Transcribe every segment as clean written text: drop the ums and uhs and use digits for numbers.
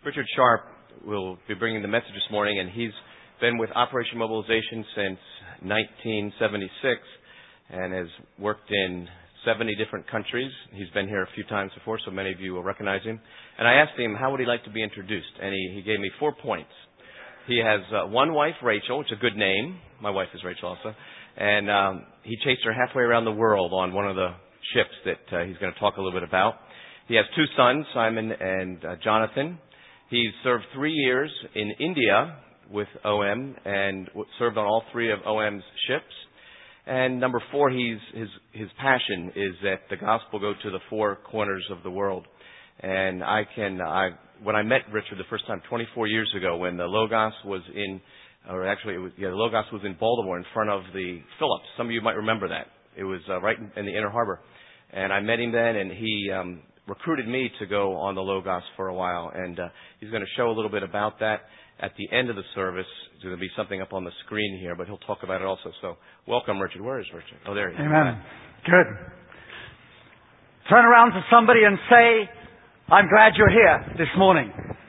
Richard Sharp will be bringing the message this morning, and he's been with Operation Mobilization since 1976 and has worked in 70 different countries. He's been here a few times before, so many of you will recognize him. And I asked him, how would he like to be introduced? And he gave me 4 points. He has one wife, Rachel, which is a good name. My wife is Rachel also. And he chased her halfway around the world on one of the ships that he's going to talk a little bit about. He has 2 sons, Simon and Jonathan. He's served 3 years in India with OM and served on all 3 of OM's ships. And number 4, his passion is that the gospel go to the 4 corners of the world. And when I met Richard the first time 24 years ago, when the Logos was in, the Logos was in Baltimore in front of the Phillips. Some of you might remember that. It was right in the Inner Harbor. And I met him then, and he recruited me to go on the Logos for a while. And he's going to show a little bit about that at the end of the service. There's going to be something up on the screen here, but he'll talk about it also. So welcome, Richard. Where is Richard? Oh, there he is. Amen. Good. Turn around to somebody and say, I'm glad you're here this morning.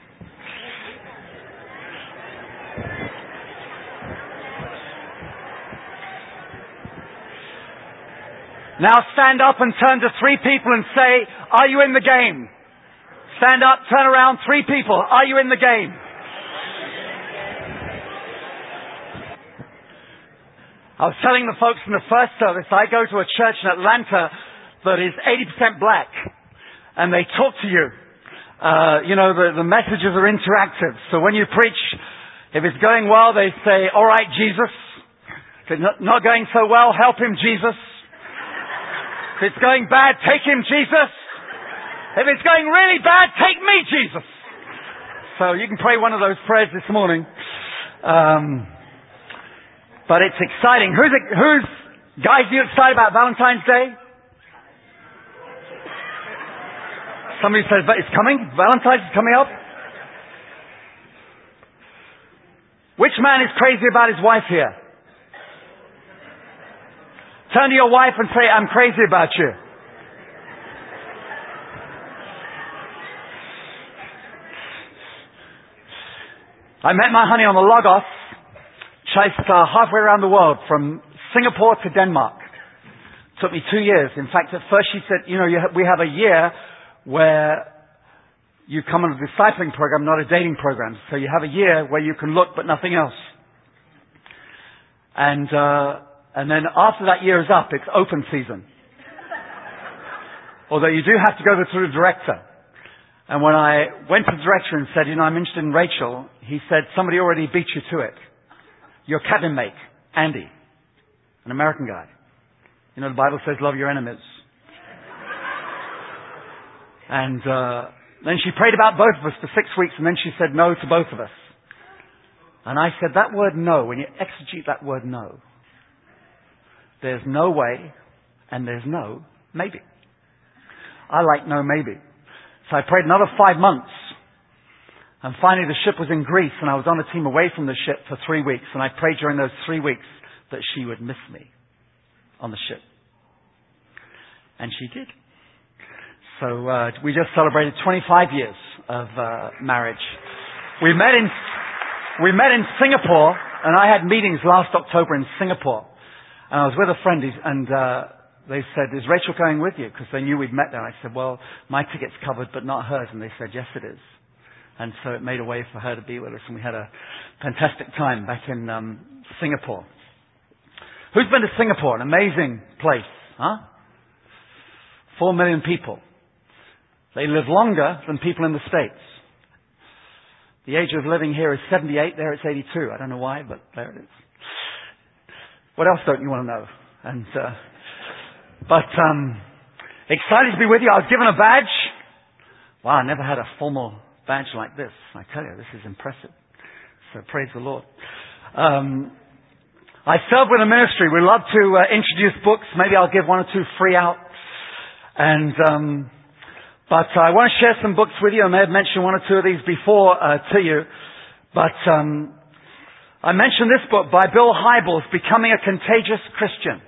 Now stand up and turn to 3 people and say, are you in the game? Stand up, turn around, 3 people. Are you in the game? I was telling the folks in the first service, I go to a church in Atlanta that is 80% black. And they talk to you. The messages are interactive. So when you preach, if it's going well, they say, all right, Jesus. If it's not going so well, help him, Jesus. If it's going bad, take him, Jesus. If it's going really bad, take me, Jesus. So you can pray one of those prayers this morning. But it's exciting. Who's guys, are you excited about Valentine's Day? Somebody says, but it's coming? Valentine's is coming up? Which man is crazy about his wife here? Turn to your wife and say, I'm crazy about you. I met my honey on the Logos, chased halfway around the world from Singapore to Denmark. It took me 2 years. In fact, at first she said, we have a year where you come on a discipling program, not a dating program. So you have a year where you can look but nothing else. And then after that year is up, it's open season. Although you do have to go through the director. And when I went to the director and said, I'm interested in Rachel, he said, somebody already beat you to it. Your cabin mate, Andy, an American guy. The Bible says, love your enemies. And then she prayed about both of us for 6 weeks, and then she said no to both of us. And I said, that word no, when you exegete that word no, there's no way, and there's no maybe. I like no maybe. So I prayed another 5 months. And finally the ship was in Greece, and I was on a team away from the ship for 3 weeks. And I prayed during those 3 weeks that she would miss me on the ship. And she did. So we just celebrated 25 years of marriage. We met in Singapore, and I had meetings last October in Singapore. And I was with a friend, and they said, is Rachel going with you? Because they knew we'd met there. I said, well, my ticket's covered, but not hers. And they said, yes, it is. And so it made a way for her to be with us, and we had a fantastic time back in Singapore. Who's been to Singapore? An amazing place, huh? 4 million people. They live longer than people in the States. The age of living here is 78. There it's 82. I don't know why, but there it is. What else don't you want to know? And excited to be with you. I was given a badge. Wow, I never had a formal badge like this. I tell you, this is impressive. So praise the Lord. I serve with a ministry. We love to introduce books. Maybe I'll give 1 or 2 free out. But I want to share some books with you. I may have mentioned 1 or 2 of these before to you. But I mentioned this book by Bill Hybels, Becoming a Contagious Christian.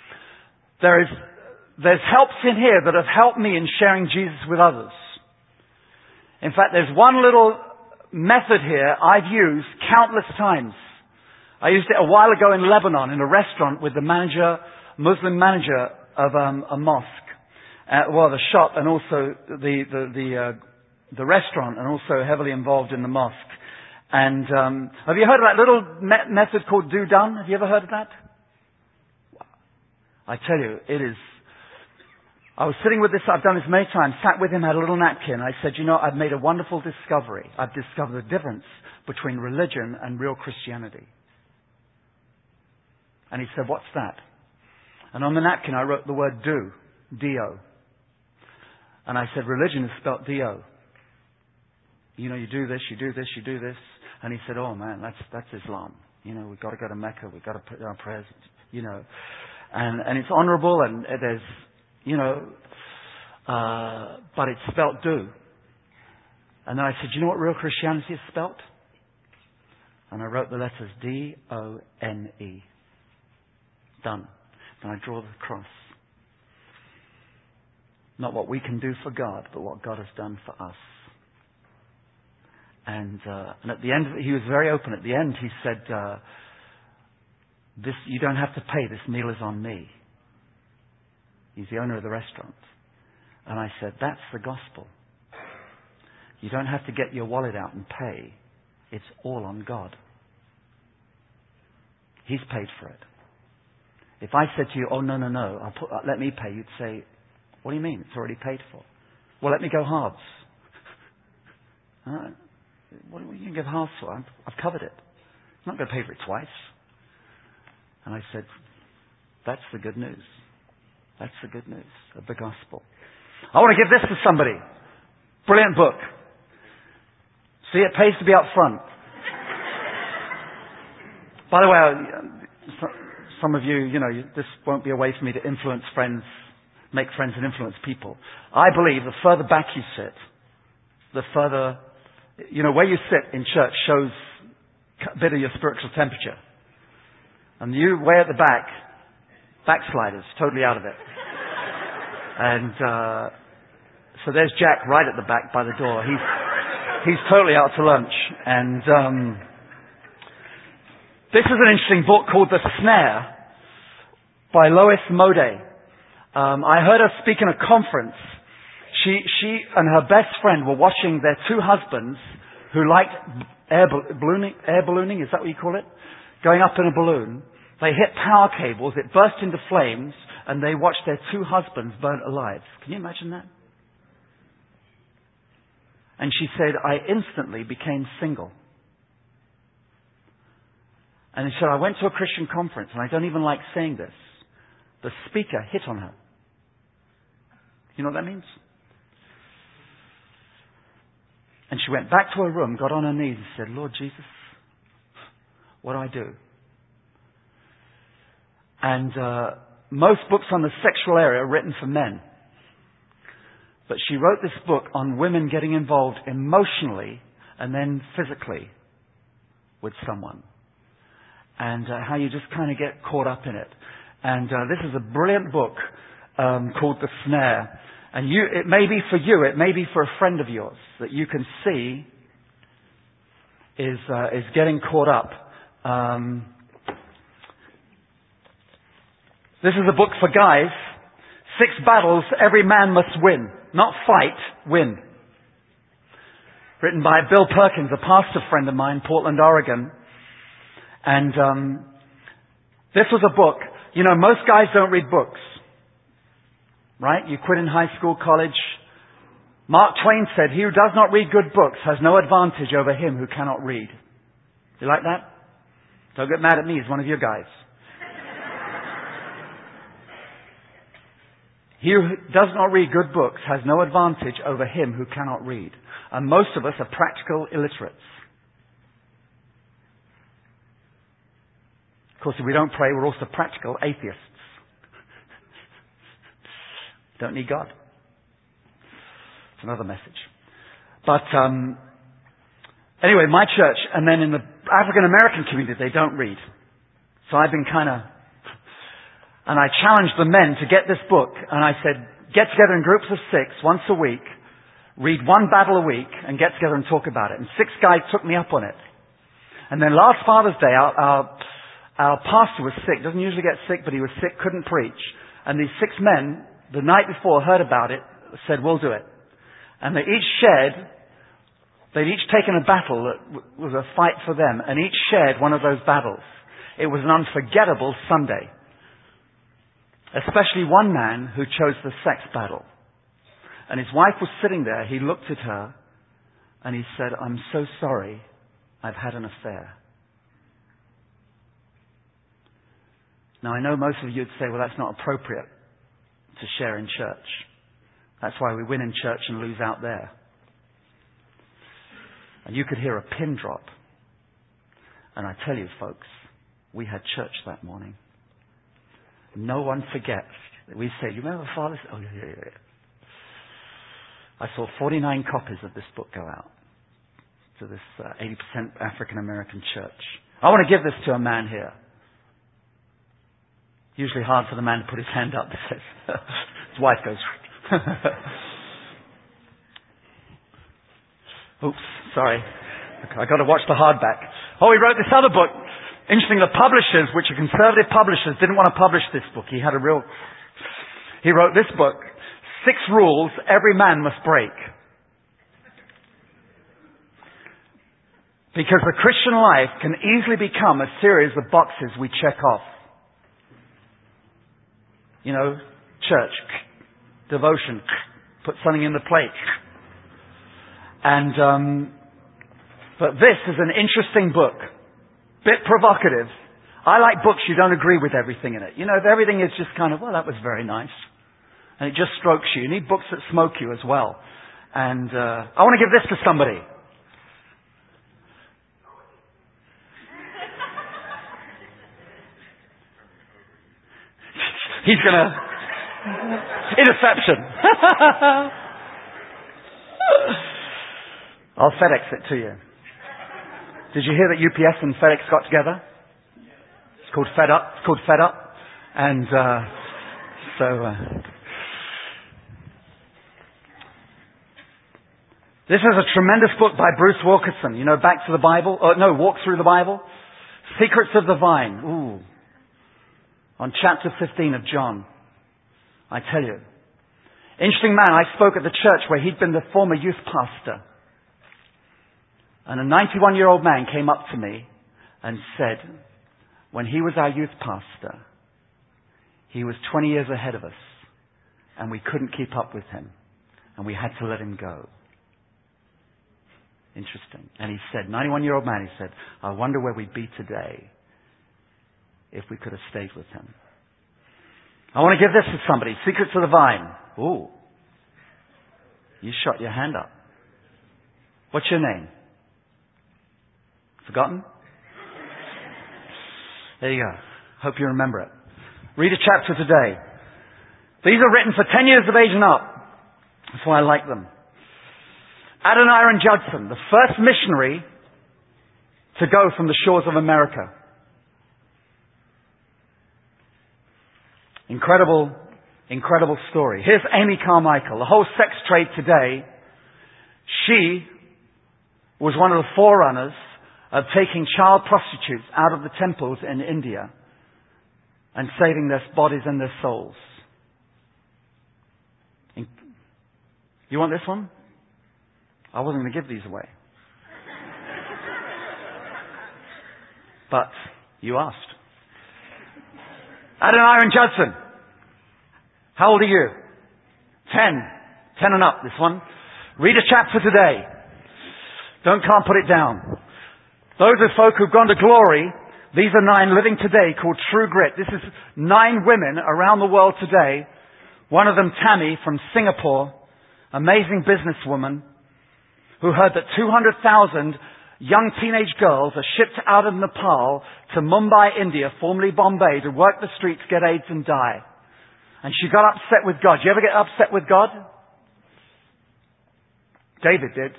There's helps in here that have helped me in sharing Jesus with others. In fact, there's one little method here I've used countless times. I used it a while ago in Lebanon in a restaurant with the Muslim manager of a mosque. The shop and also the restaurant, and also heavily involved in the mosque. And have you heard of that little method called do done? Have you ever heard of that? I tell you, it is. I was sitting with this, I've done this many times, sat with him, had a little napkin. I said, I've made a wonderful discovery. I've discovered the difference between religion and real Christianity. And he said, what's that? And on the napkin I wrote the word do, D-O. And I said, religion is spelt D-O. You do this, you do this, you do this. And he said, oh man, that's Islam. We've got to go to Mecca, we've got to put our prayers, And it's honorable, and there's, but it's spelt do. And then I said, you know what real Christianity is spelt? And I wrote the letters D-O-N-E. Done. And I draw the cross. Not what we can do for God, but what God has done for us. And at the end of it, he was very open. At the end, he said, you don't have to pay. This meal is on me. He's the owner of the restaurant. And I said, that's the gospel. You don't have to get your wallet out and pay. It's all on God. He's paid for it. If I said to you, oh, no, let me pay, you'd say, what do you mean? It's already paid for. Well, let me go halves. What are you going to give halves for? I've covered it. I'm not going to pay for it twice. And I said, that's the good news. That's the good news of the gospel. I want to give this to somebody. Brilliant book. See, it pays to be up front. By the way, some of you, this won't be a way for me to influence friends, make friends and influence people. I believe the further back you sit, the further, where you sit in church shows a bit of your spiritual temperature. And you way at the back, backsliders, totally out of it. And so there's Jack right at the back by the door. He's totally out to lunch. And this is an interesting book called The Snare by Lois Mode. I heard her speak in a conference. She and her best friend were watching their two husbands who liked air ballooning, is that what you call it? Going up in a balloon. They hit power cables, it burst into flames, and they watched their two husbands burnt alive. Can you imagine that? And she said, I instantly became single. And she said, I went to a Christian conference, and I don't even like saying this. The speaker hit on her. You know what that means? And she went back to her room, got on her knees and said, Lord Jesus, what do I do? And most books on the sexual area are written for men. But she wrote this book on women getting involved emotionally and then physically with someone. And how you just kind of get caught up in it. And this is a brilliant book called The Snare. And it may be for you, it may be for a friend of yours that you can see is getting caught up. This is a book for guys. 6 battles every man must win. Not fight, win. Written by Bill Perkins, a pastor friend of mine, Portland, Oregon. And this was a book. Most guys don't read books. Right? You quit in high school, college. Mark Twain said, he who does not read good books has no advantage over him who cannot read. You like that? Don't get mad at me, he's one of your guys. He who does not read good books has no advantage over him who cannot read. And most of us are practical illiterates. Of course, if we don't pray, we're also practical atheists. Don't need God. It's another message. But anyway, my church, and then in the African American community, they don't read. So I've been and I challenged the men to get this book, and I said, get together in groups of 6 once a week, read one battle a week and get together and talk about it. And 6 guys took me up on it. And then last Father's Day, our pastor was sick. Doesn't usually get sick, but he was sick, couldn't preach. And these 6 men, the night before, heard about it, said, we'll do it. And they'd each taken a battle that was a fight for them, and each shared one of those battles. It was an unforgettable Sunday. Especially one man who chose the sex battle. And his wife was sitting there. He looked at her and he said, I'm so sorry, I've had an affair. Now I know most of you would say, well, that's not appropriate to share in church. That's why we win in church and lose out there. And you could hear a pin drop. And I tell you, folks, we had church that morning. No one forgets. We say, you remember Father's? Oh, yeah. I saw 49 copies of this book go out to this 80% African American church. I want to give this to a man here. Usually hard for the man to put his hand up. His wife goes, oops, sorry. I got to watch the hardback. Oh, he wrote this other book. Interesting, the publishers, which are conservative publishers, didn't want to publish this book. He wrote this book, 6 rules every man must break. Because the Christian life can easily become a series of boxes we check off. You know, church, devotion, put something in the plate. And, but this is an interesting book. Bit provocative. I like books you don't agree with everything in it. You know, if everything is just kind of, well, that was very nice. And it just strokes you. You need books that smoke you as well. And I want to give this to somebody. He's going to... Interception. I'll FedEx it to you. Did you hear that UPS and FedEx got together? It's called Fed Up. It's called Fed Up. And this is a tremendous book by Bruce Wilkinson. You know, Back to the Bible. Walk Through the Bible. Secrets of the Vine. Ooh. On chapter 15 of John. I tell you. Interesting man. I spoke at the church where he'd been the former youth pastor. And a 91-year-old man came up to me and said, when he was our youth pastor, he was 20 years ahead of us, and we couldn't keep up with him, and we had to let him go. Interesting. And he said, 91-year-old man, he said, I wonder where we'd be today if we could have stayed with him. I want to give this to somebody. Secrets of the Vine. Ooh. You shot your hand up. What's your name? Forgotten? There you go. Hope you remember it. Read a chapter today. These are written for 10 years of age and up. That's why I like them. Adoniram Judson, the first missionary to go from the shores of America. Incredible, incredible story. Here's Amy Carmichael. The whole sex trade today, she was one of the forerunners of taking child prostitutes out of the temples in India and saving their bodies and their souls. You want this one? I wasn't going to give these away. But you asked. Adoniram Judson. How old are you? 10. 10 and up, this one. Read a chapter today. Can't put it down. Those are folk who've gone to glory. These are 9 living today called True Grit. This is 9 women around the world today. One of them, Tammy from Singapore, amazing businesswoman, who heard that 200,000 young teenage girls are shipped out of Nepal to Mumbai, India, formerly Bombay, to work the streets, get AIDS and die. And she got upset with God. Do you ever get upset with God? David did.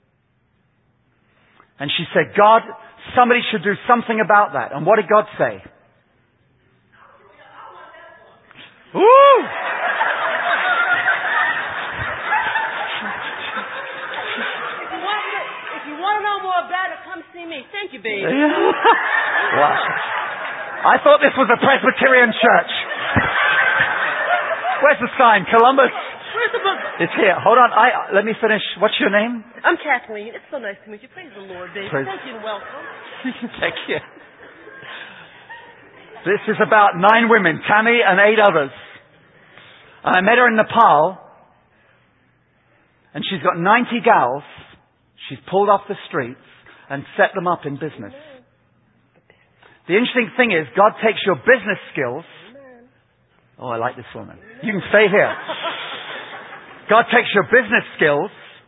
And she said, God, somebody should do something about that. And what did God say? Woo! no more better, come see me. Thank you, baby. Wow. I thought this was a Presbyterian church. Where's the sign? Columbus? Where's the book? It's here. Hold on. Let me finish. What's your name? I'm Kathleen. It's so nice to meet you. Praise the Lord, baby. Thank you and welcome. Thank you. This is about 9 women, Tammy and 8 others. And I met her in Nepal. And she's got 90 gals. She's pulled off the streets and set them up in business. The interesting thing is, God takes your business skills. Oh, I like this woman. You can stay here. God takes your business skills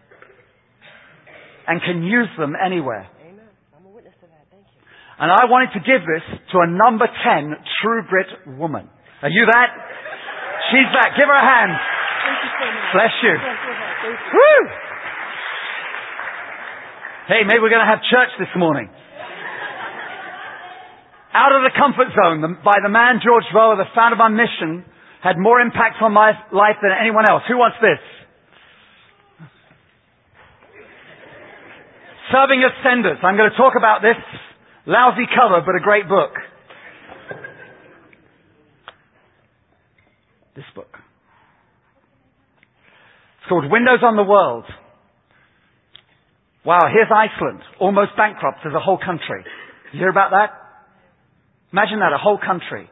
and can use them anywhere. Amen. I'm a witness to that. Thank you. And I wanted to give this to a number 10 True Grit woman. Are you that? She's that. Give her a hand. Thank you so much. Bless you. Bless your heart. Thank you. Woo! Hey, maybe we're going to have church this morning. Out of the comfort zone by the man George Voer, the founder of our mission, had more impact on my life than anyone else. Who wants this? Serving as Senders. I'm going to talk about this. Lousy cover, but a great book. This book. It's called Windows on the World. Wow, here's Iceland. Almost bankrupt as a whole country. You hear about that? Imagine that, a whole country.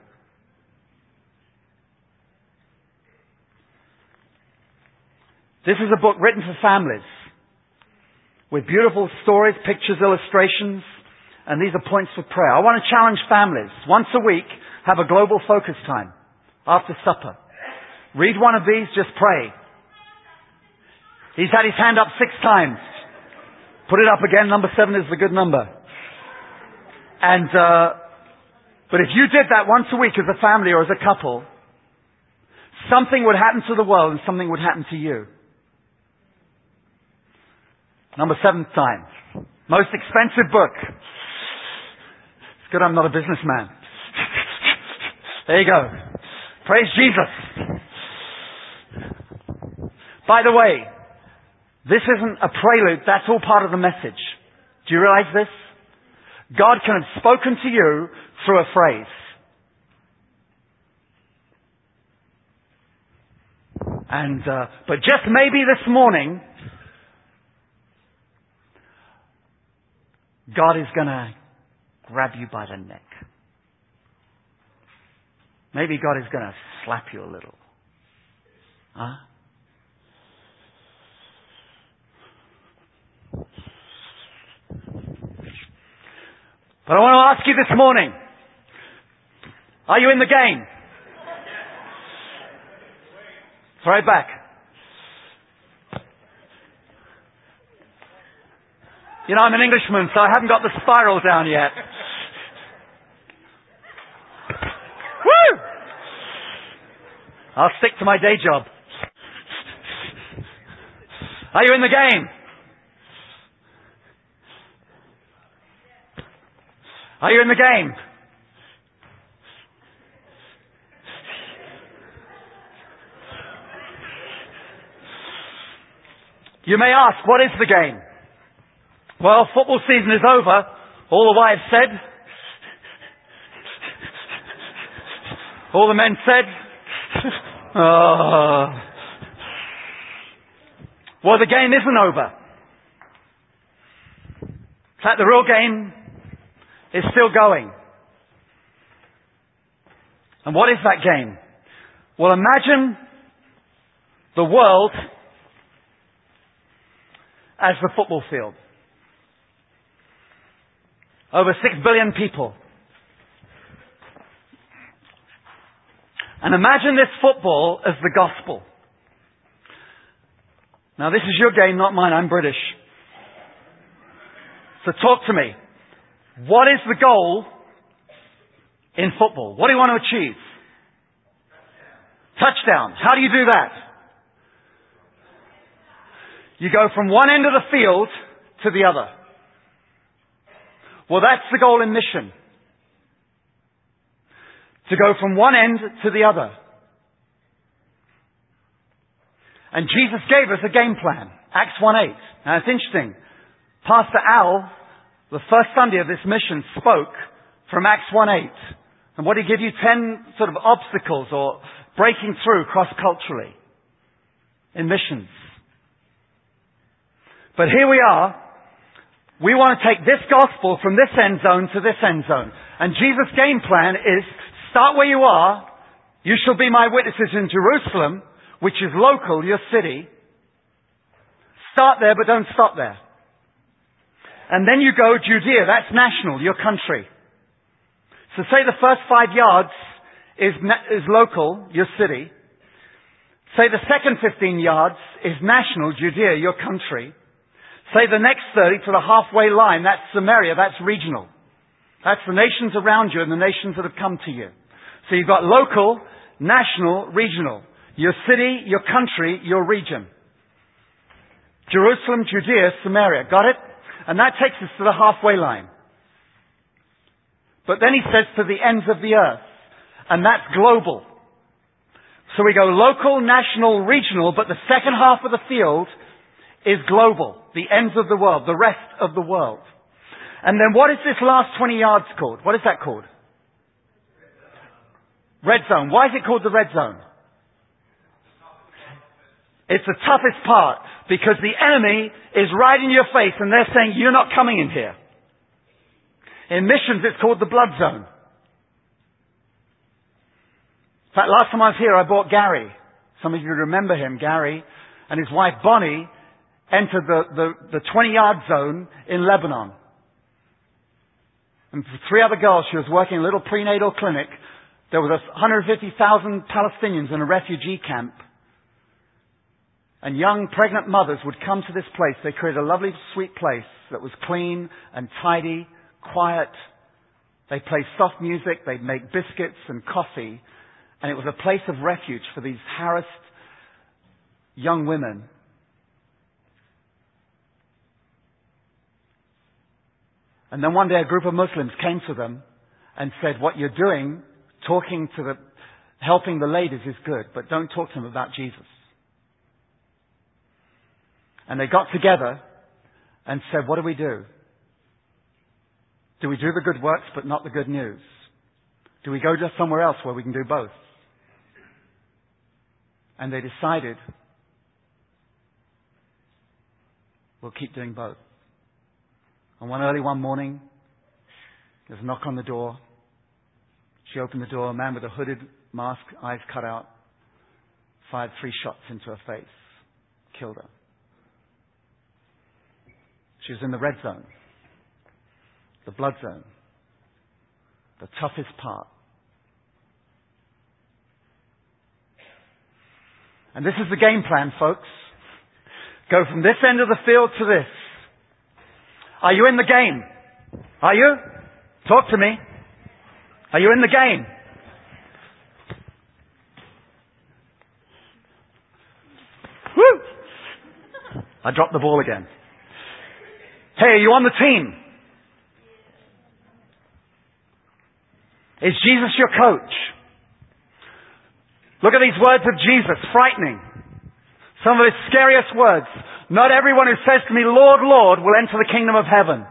This is a book written for families with beautiful stories, pictures, illustrations, and these are points for prayer. I want to challenge families. Once a week, have a global focus time after supper. Read one of these, just pray. He's had his hand up 6 times. Put it up again. Number 7 is the good number. And, but if you did that once a week as a family or as a couple, something would happen to the world and something would happen to you. Number 7th time. Most expensive book. It's good I'm not a businessman. There you go. Praise Jesus. By the way, this isn't a prelude. That's all part of the message. Do you realize this? God can have spoken to you through a phrase. And, but just maybe this morning, God is going to grab you by the neck. Maybe God is going to slap you a little. Huh? But I want to ask you this morning, are you in the game? Throw it back. You know, I'm an Englishman, so I haven't got the spiral down yet. Woo! I'll stick to my day job. Are you in the game? Are you in the game? You may ask, what is the game? Well, football season is over. All the wives said. All the men said. Well, the game isn't over. In fact, the real game is still going. And what is that game? Well, imagine the world as the football field. Over 6 billion people. And imagine this football as the gospel. Now this is your game, not mine. I'm British. So talk to me. What is the goal in football? What do you want to achieve? Touchdown. How do you do that? You go from one end of the field to the other. Well, that's the goal in mission. To go from one end to the other. And Jesus gave us a game plan. Acts 1:8. Now it's interesting. Pastor Al, the first Sunday of this mission, spoke from Acts 1:8. And what did he give you? 10 sort of obstacles or breaking through cross-culturally in missions. But here we are. We want to take this gospel from this end zone to this end zone. And Jesus' game plan is, start where you are. You shall be my witnesses in Jerusalem, which is local, your city. Start there, but don't stop there. And then you go Judea, that's national, your country. So say the first 5 yards is local, your city. Say the second 15 yards is national, Judea, your country. Say the next 30 to the halfway line, that's Samaria, that's regional. That's the nations around you and the nations that have come to you. So you've got local, national, regional. Your city, your country, your region. Jerusalem, Judea, Samaria. Got it? And that takes us to the halfway line. But then he says to the ends of the earth. And that's global. So we go local, national, regional, but the second half of the field is global. The ends of the world, the rest of the world. And then what is this last 20 yards called? What is that called? Red zone. Why is it called the red zone? It's the toughest part because the enemy is right in your face and they're saying, you're not coming in here. In missions, it's called the blood zone. In fact, last time I was here, I brought Gary. Some of you remember him, Gary, and his wife Bonnie entered the 20-yard zone in Lebanon. And for 3 other girls, she was working in a little prenatal clinic. There was 150,000 Palestinians in a refugee camp. And young pregnant mothers would come to this place. They created a lovely, sweet place that was clean and tidy, quiet. They played soft music. They'd make biscuits and coffee. And it was a place of refuge for these harassed young women. And then one day a group of Muslims came to them and said, what you're doing, helping the ladies is good, but don't talk to them about Jesus. And they got together and said, what do we do? Do we do the good works but not the good news? Do we go just somewhere else where we can do both? And they decided, we'll keep doing both. And one morning, there's a knock on the door. She opened the door. A man with a hooded mask, eyes cut out, fired 3 shots into her face, killed her. She was in the red zone, the blood zone, the toughest part. And this is the game plan, folks. Go from this end of the field to this. Are you in the game? Are you? Talk to me. Are you in the game? Woo! I dropped the ball again. Hey, are you on the team? Is Jesus your coach? Look at these words of Jesus, frightening. Some of his scariest words. Not everyone who says to me, Lord, Lord, will enter the kingdom of heaven.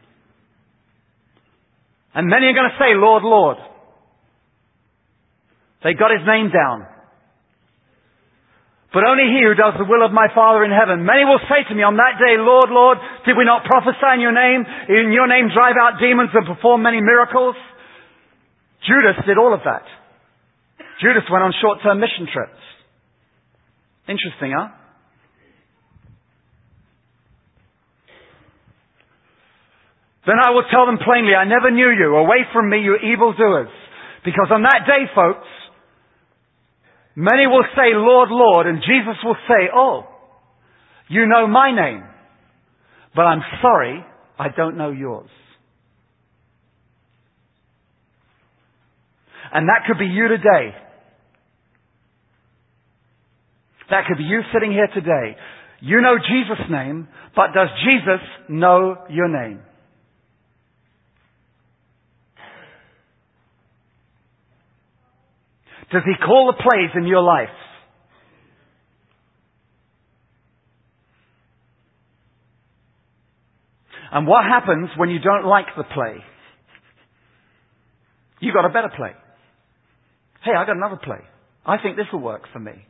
And many are going to say, Lord, Lord. They got his name down. But only he who does the will of my Father in heaven. Many will say to me on that day, Lord, Lord, did we not prophesy in your name? In your name drive out demons and perform many miracles? Judas did all of that. Judas went on short-term mission trips. Interesting, huh? Then I will tell them plainly, I never knew you. Away from me, you evildoers. Because on that day, folks, many will say, Lord, Lord, and Jesus will say, oh, you know my name, but I'm sorry, I don't know yours. And that could be you today. That could be you sitting here today. You know Jesus' name, but does Jesus know your name? Does he call the plays in your life? And what happens when you don't like the play? You got a better play. Hey, I got another play. I think this will work for me.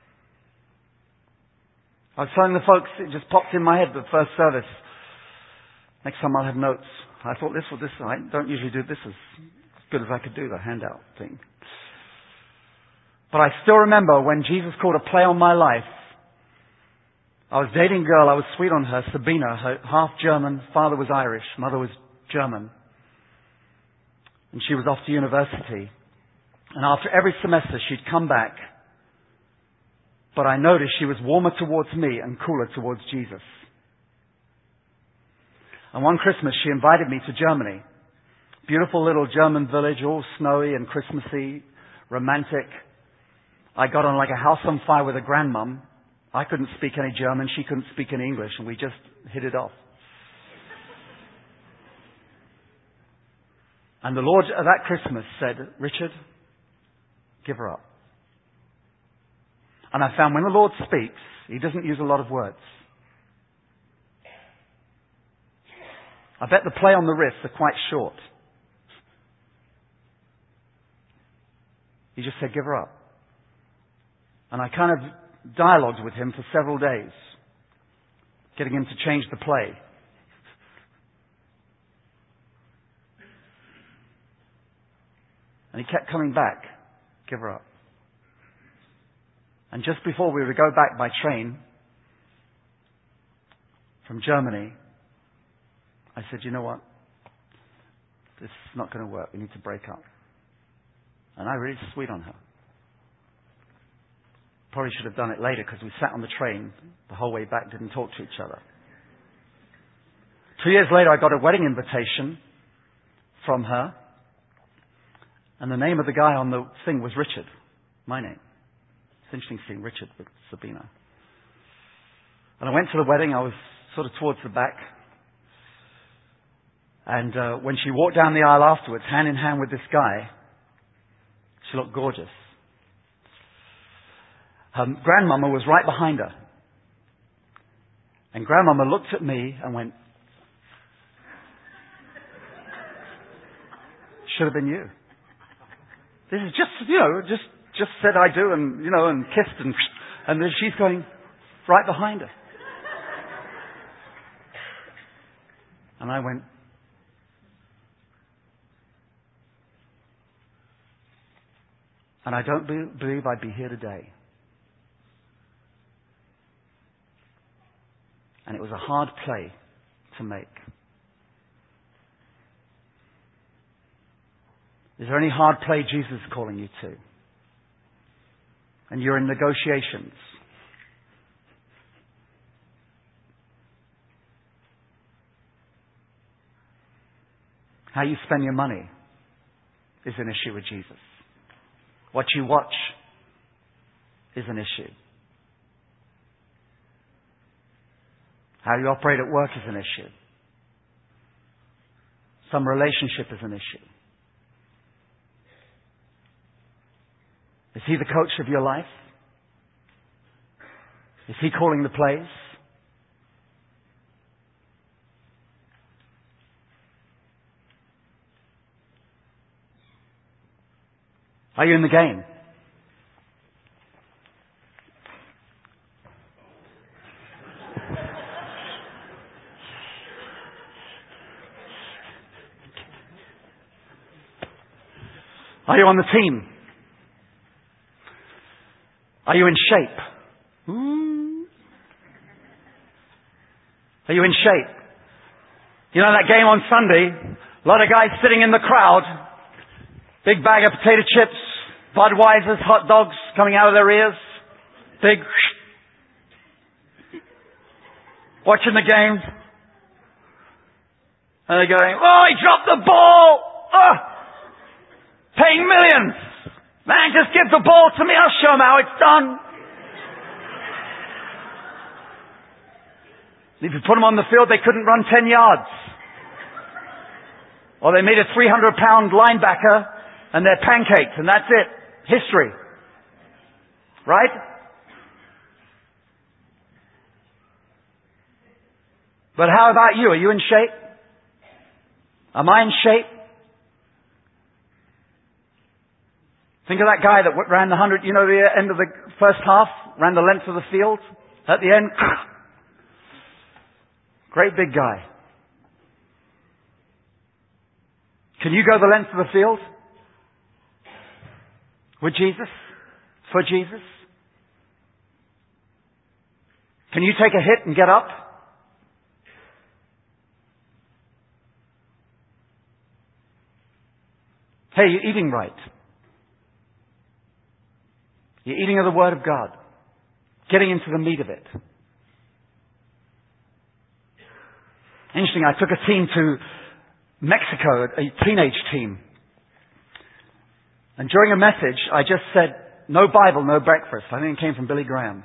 I was telling the folks, it just popped in my head, the first service. Next time I'll have notes. I thought I don't usually do this as good as I could do, the handout thing. But I still remember when Jesus called a play on my life. I was dating a girl, I was sweet on her, Sabina, her half German, father was Irish, mother was German. And she was off to university. And after every semester she'd come back. But I noticed she was warmer towards me and cooler towards Jesus. And one Christmas she invited me to Germany. Beautiful little German village, all snowy and Christmassy, romantic. I got on like a house on fire with a grandmum. I couldn't speak any German, she couldn't speak any English, and we just hit it off. And the Lord at that Christmas said, Richard, give her up. And I found when the Lord speaks, He doesn't use a lot of words. I bet the play on the riffs are quite short. He just said, give her up. And I kind of dialogued with Him for several days, getting Him to change the play. And He kept coming back, give her up. And just before we were to go back by train from Germany, I said, you know what? This is not going to work. We need to break up. And I really sweet on her. Probably should have done it later because we sat on the train the whole way back, didn't talk to each other. 2 years later, I got a wedding invitation from her. And the name of the guy on the thing was Richard. My name. It's interesting seeing Richard with Sabina. And I went to the wedding. I was sort of towards the back. And when she walked down the aisle afterwards, hand in hand with this guy, she looked gorgeous. Her grandmama was right behind her. And grandmama looked at me and went, should have been you. This is just, just said I do and, and kissed and then she's going right behind her. And I went, and I don't believe I'd be here today. And it was a hard play to make. Is there any hard play Jesus is calling you to? And you're in negotiations. How you spend your money is an issue with Jesus. What you watch is an issue. How you operate at work is an issue. Some relationship is an issue. Is He the coach of your life? Is He calling the plays? Are you in the game? Are you on the team? Are you in shape? Are you in shape? You know that game on Sunday? A lot of guys sitting in the crowd. Big bag of potato chips, Budweiser's, hot dogs coming out of their ears. Big. Watching the game. And they're going, oh, he dropped the ball! Oh! Paying millions! Man, just give the ball to me, I'll show him how it's done. If you put them on the field, they couldn't run 10 yards. Or they made a 300-pound linebacker and they're pancakes, and that's it. History. Right? But how about you? Are you in shape? Am I in shape? Think of that guy that ran the 100, the end of the first half, ran the length of the field. At the end, great big guy. Can you go the length of the field? With Jesus? For Jesus? Can you take a hit and get up? Hey, you're eating right. You're eating of the Word of God. Getting into the meat of it. Interesting, I took a team to Mexico, a teenage team. And during a message, I just said, no Bible, no breakfast. I think it came from Billy Graham.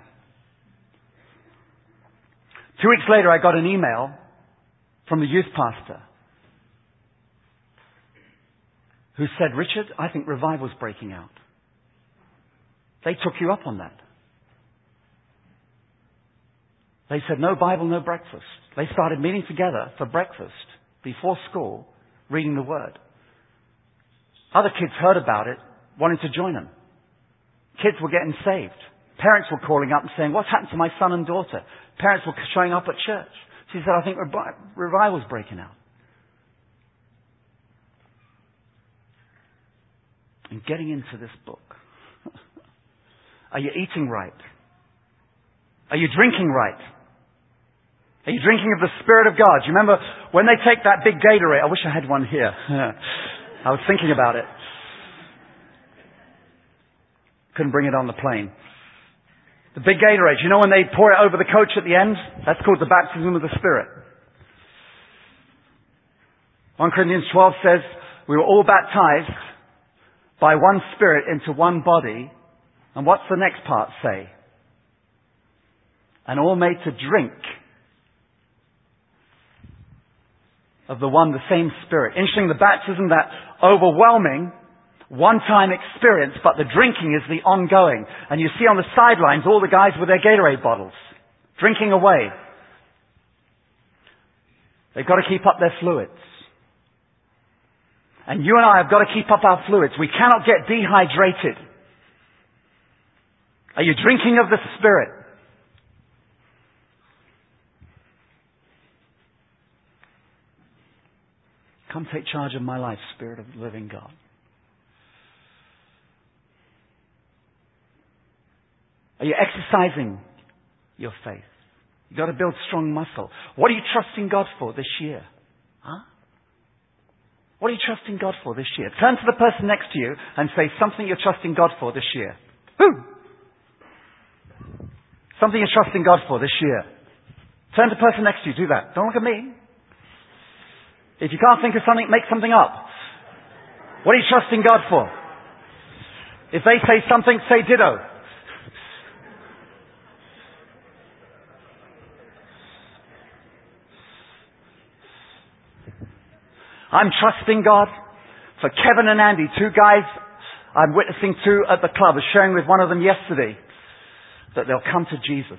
2 weeks later, I got an email from the youth pastor who said, Richard, I think revival's breaking out. They took you up on that. They said, no Bible, no breakfast. They started meeting together for breakfast before school, reading the Word. Other kids heard about it, wanted to join them. Kids were getting saved. Parents were calling up and saying, what's happened to my son and daughter? Parents were showing up at church. She said, I think revival's breaking out. And getting into this book. Are you eating right? Are you drinking right? Are you drinking of the Spirit of God? Do you remember when they take that big Gatorade? I wish I had one here. I was thinking about it. Couldn't bring it on the plane. The big Gatorade. You know when they pour it over the coach at the end? That's called the baptism of the Spirit. 1 Corinthians 12 says, we were all baptized by one Spirit into one body. And what's the next part say? And all made to drink of the same Spirit. Interesting, the baptism, that overwhelming, one-time experience, but the drinking is the ongoing. And you see on the sidelines all the guys with their Gatorade bottles, drinking away. They've got to keep up their fluids. And you and I have got to keep up our fluids. We cannot get dehydrated. Are you drinking of the Spirit? Come take charge of my life, Spirit of the living God. Are you exercising your faith? You've got to build strong muscle. What are you trusting God for this year? Huh? What are you trusting God for this year? Turn to the person next to you and say something you're trusting God for this year. Who? Something you're trusting God for this year. Turn to the person next to you. Do that. Don't look at me. If you can't think of something, make something up. What are you trusting God for? If they say something, say ditto. I'm trusting God for Kevin and Andy, two guys I'm witnessing to at the club. I was sharing with one of them yesterday that they'll come to Jesus.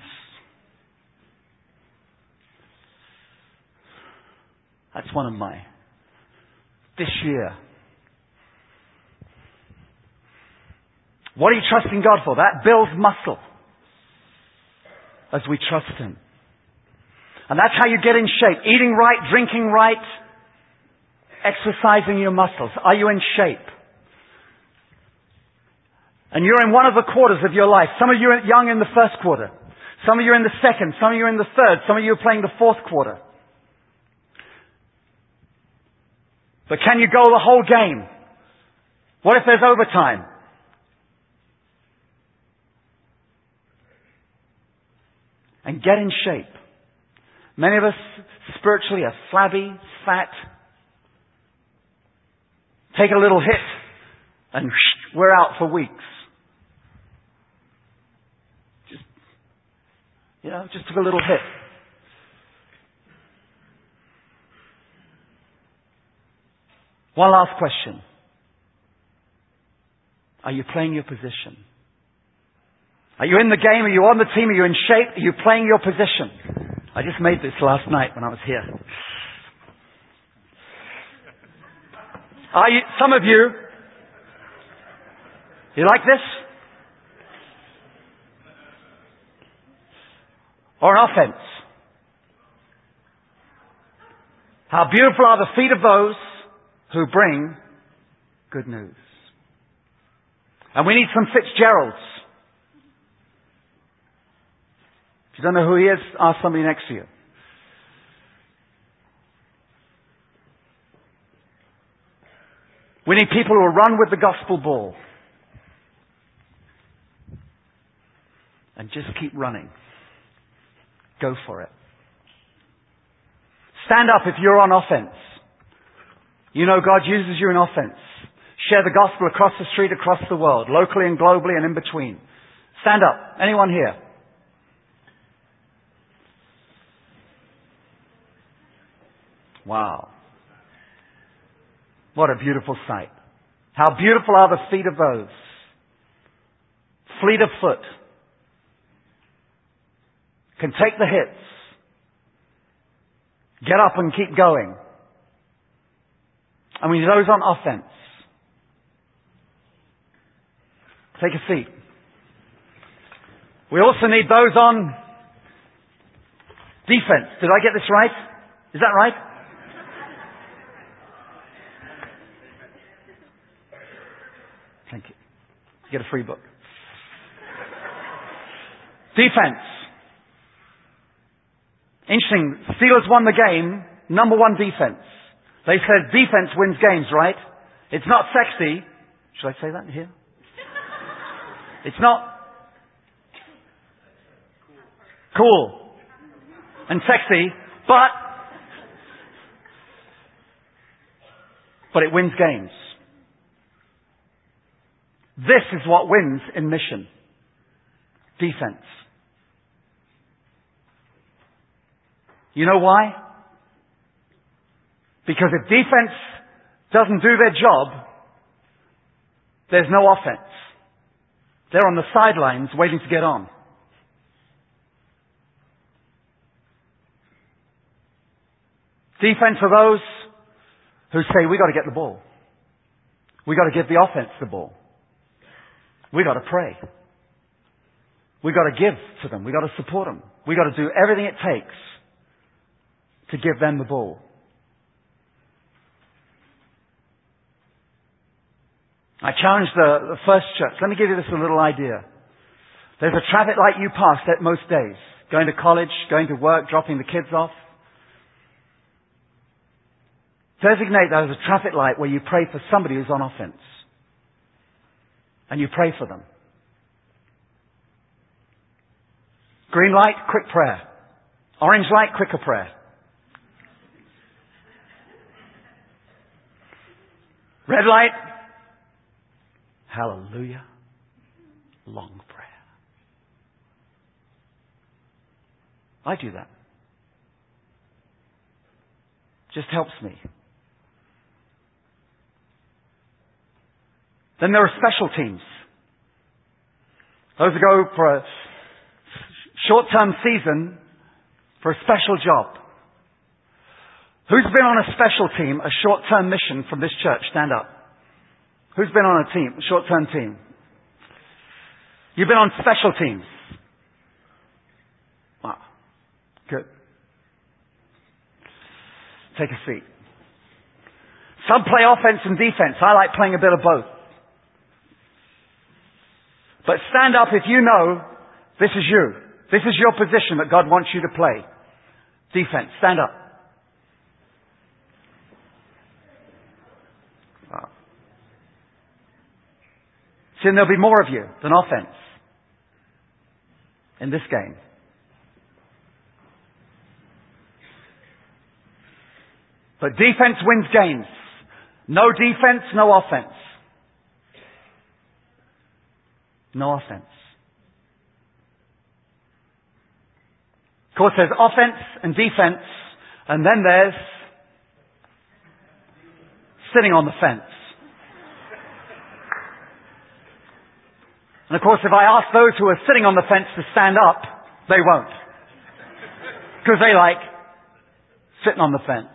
That's one of my. This year. What are you trusting God for? That builds muscle as we trust Him. And that's how you get in shape. Eating right, drinking right, exercising your muscles. Are you in shape? And you're in one of the quarters of your life. Some of you are young in the first quarter. Some of you are in the second. Some of you are in the third. Some of you are playing the fourth quarter. But can you go the whole game? What if there's overtime? And get in shape. Many of us spiritually are flabby, fat. Take a little hit and we're out for weeks. Just took a little hit. One last question. Are you playing your position? Are you in the game? Are you on the team? Are you in shape? Are you playing your position? I just made this last night when I was here. Some of you like this? Or an offense? How beautiful are the feet of those who bring good news. And we need some Fitzgeralds. If you don't know who he is, ask somebody next to you. We need people who will run with the gospel ball. And just keep running. Go for it. Stand up if you're on offense. You know God uses you in offense. Share the gospel across the street, across the world, locally and globally and in between. Stand up. Anyone here? Wow. What a beautiful sight. How beautiful are the feet of those. Fleet of foot. Can take the hits. Get up and keep going. I mean, those on offense. Take a seat. We also need those on defense. Did I get this right? Is that right? Thank you. You get a free book. Defense. Interesting. Steelers won the game. Number one defense. They said defense wins games, right? It's not sexy. Should I say that here? It's not cool and sexy, but it wins games. This is what wins in mission. Defense. You know why? Because if defense doesn't do their job, there's no offense. They're on the sidelines waiting to get on. Defense are those who say, we got to get the ball. We got to give the offense the ball. We got to pray. We got to give to them. We got to support them. We got to do everything it takes to give them the ball. I challenged the first church. Let me give you this a little idea. There's a traffic light you pass at most days. Going to college, going to work, dropping the kids off. Designate that as a traffic light where you pray for somebody who's on offense. And you pray for them. Green light, quick prayer. Orange light, quicker prayer. Red light, hallelujah, long prayer. I do that. Just helps me. Then there are special teams. Those who go for a short-term season for a special job. Who's been on a special team, a short-term mission from this church? Stand up. Who's been on a team, a short-term team? You've been on special teams. Wow. Good. Take a seat. Some play offense and defense. I like playing a bit of both. But stand up if you know this is you. This is your position that God wants you to play. Defense. Stand up. Wow. See, there'll be more of you than offense in this game. But defense wins games. No defense, no offense. No offense. Of course, there's offense and defense, and then there's sitting on the fence. And of course, if I ask those who are sitting on the fence to stand up, they won't. Because they like sitting on the fence.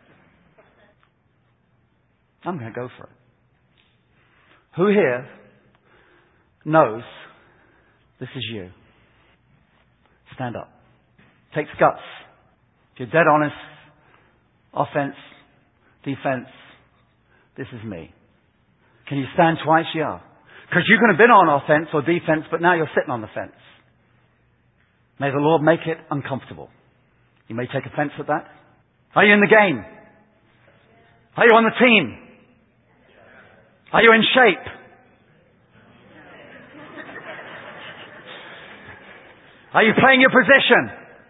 I'm going to go for it. Who here knows this is you? Stand up. Takes guts. If you're dead honest, offense, defense, this is me. Can you stand twice? Yeah. Because you could have been on offense or defense, but now you're sitting on the fence. May the Lord make it uncomfortable. You may take offense at that. Are you in the game? Are you on the team? Are you in shape? Are you playing your position?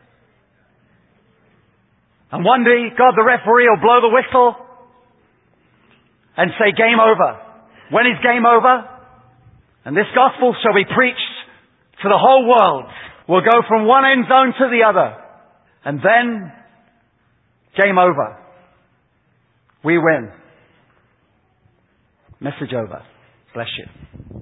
And one day, God the referee will blow the whistle and say, game over. When is game over? And this gospel shall be preached to the whole world. We'll go from one end zone to the other. And then, game over. We win. Message over. Bless you.